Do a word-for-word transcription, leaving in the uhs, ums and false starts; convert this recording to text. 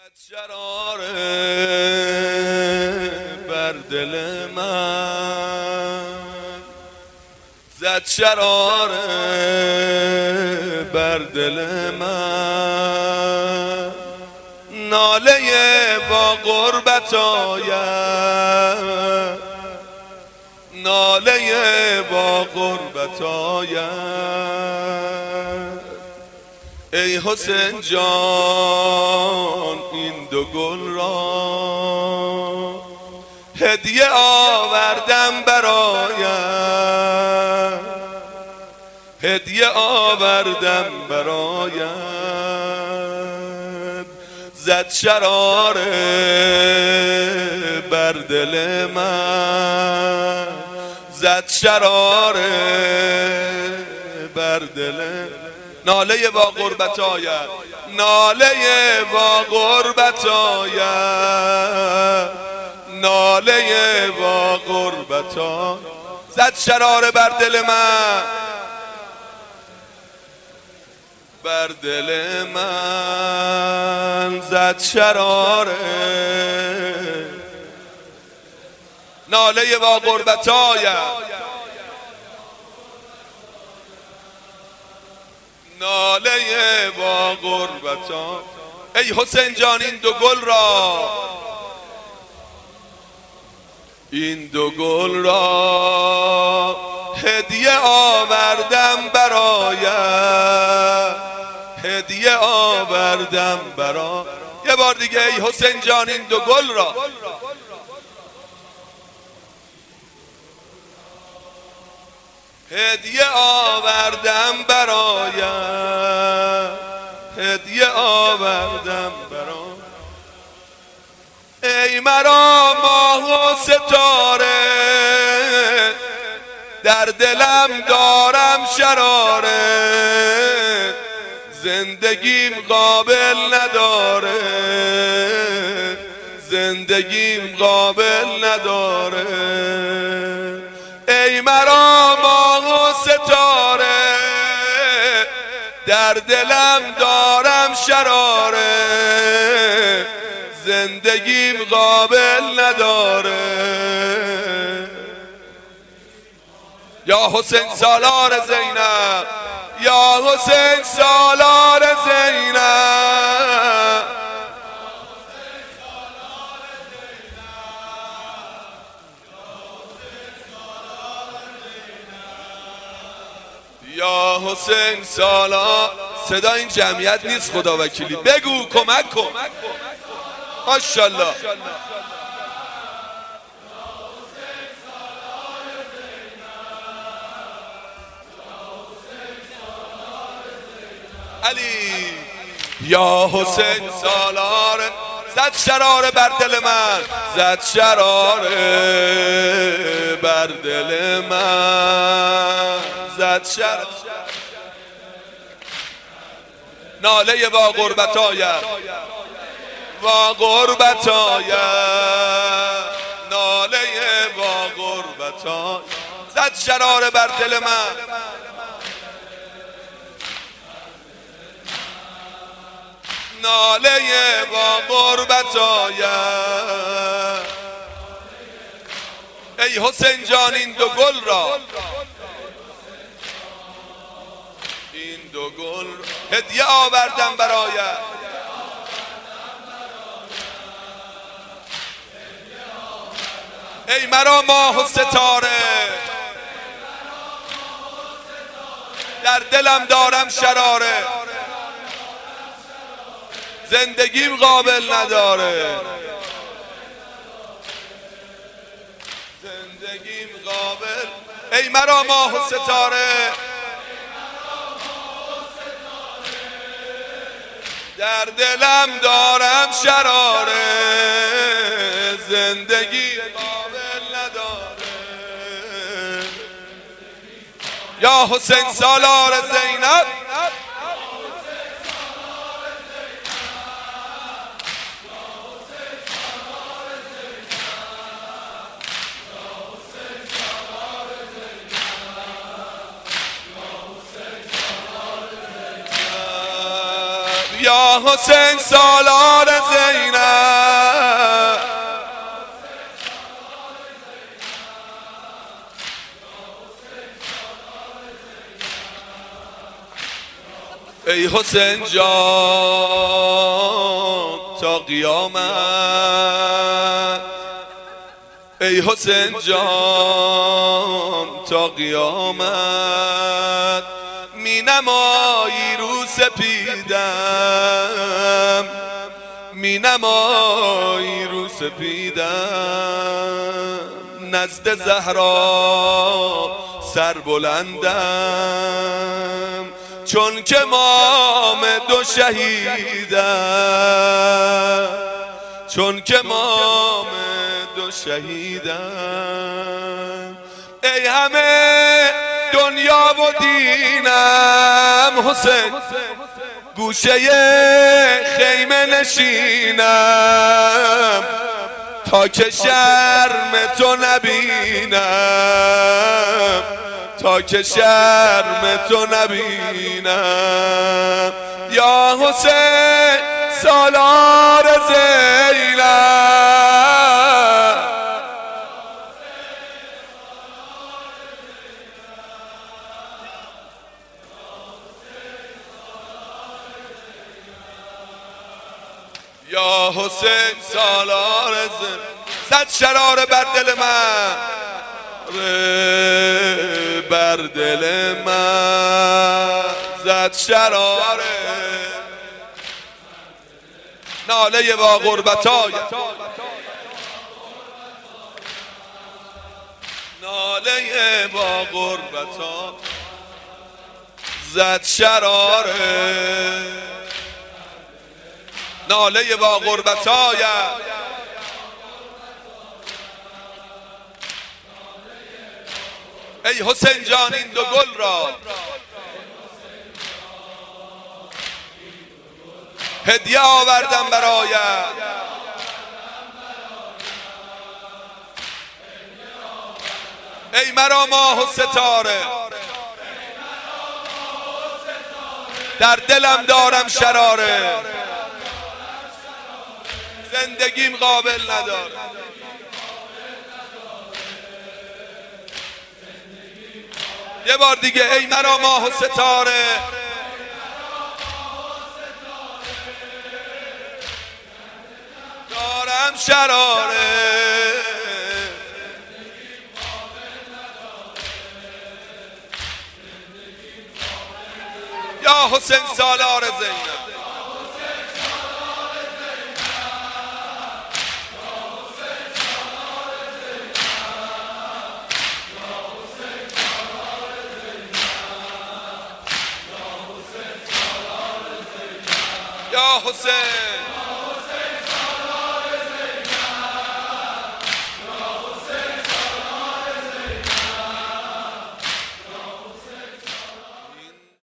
شراره بر دل من، زد شراره بر دل من، ناله با غربت آید، ناله با غربت آید. ای حسین جان این دو گل را هدیه آوردم برایت، هدیه آوردم برایت. زد شراره بر دل من، زد شراره بر دل. ناله با غربت آید، ناله با غربت آید، ناله با غربت آید. زد شراره بر دل من، بر دل من زد شراره، ناله با غربت آید، ناله با غربت آید. ای حسین جان این دو گل را، این دو گل را هدیه آوردم برایت، هدیه آوردم برایت. یه بار دیگه ای حسین جان این دو گل را، هدیه آوردم برایت، هدیه آوردم برایت. ای مرا ماه و ستاره در دلم دارم شراره، زندگیم قابل نداره، زندگیم قابل نداره. ای مرا ماه و ستاره در دلم دارم شراره، زندگیم قابل نداره. یا حسین سالار زینب، یا حسین سالار زینب، یا حسین سالار. صدا این جمعیت نیست خدا وکیلی، بگو کمک کن. ماشاءالله. علی یا حسین سالار، زد شراره بر دل من، زد شراره بر دل من، زد شراره. ناله با غربت آید، با غربت آید، ناله با غربت آید. زد شراره بر دل من، ناله با غربت آید. ای حسین جان این دو گل را، این دو گل هدیه آوردم برایت، ای مرا ماه و ستاره در دلم دارم شراره، زندگیم قابل نداره، زندگیم قابل. ای مرا ماه و ستاره در دلم دارم شراره، زندگی قابل نداره. یا حسین سالار زینب، یا حسین سالار زینب. حسین جان تا قیامت، ای حسین جان تا قیامت، می نمایی رو سپیدم، می نمایی رو سپیدم، نزد زهرا سربلندم، چون که مام دو شهیدم، چون که مام دو شهیدم. ای همه دنیا و دینم حسین، گوشه خیمه نشینم، تا که شرم تو نبینم، تا که شرم تو نبینم. یا حسین سالار زینب، یا حسین سالار زینب. صد شراره بر دل من، بر دل من زد شراره، ناله با غربتای، ناله با غربتا زد شراره، ناله با غربتای. ای حسین جان این دو گل را هدیه آوردم برایت، ای مرا ماه و ستاره، در دلم دارم شراره، زندگیم قابل نداره. یه بار دیگه، ای مرا ماه و ستاره، دارم شراره، یا حسین سالار زینب. یا حسین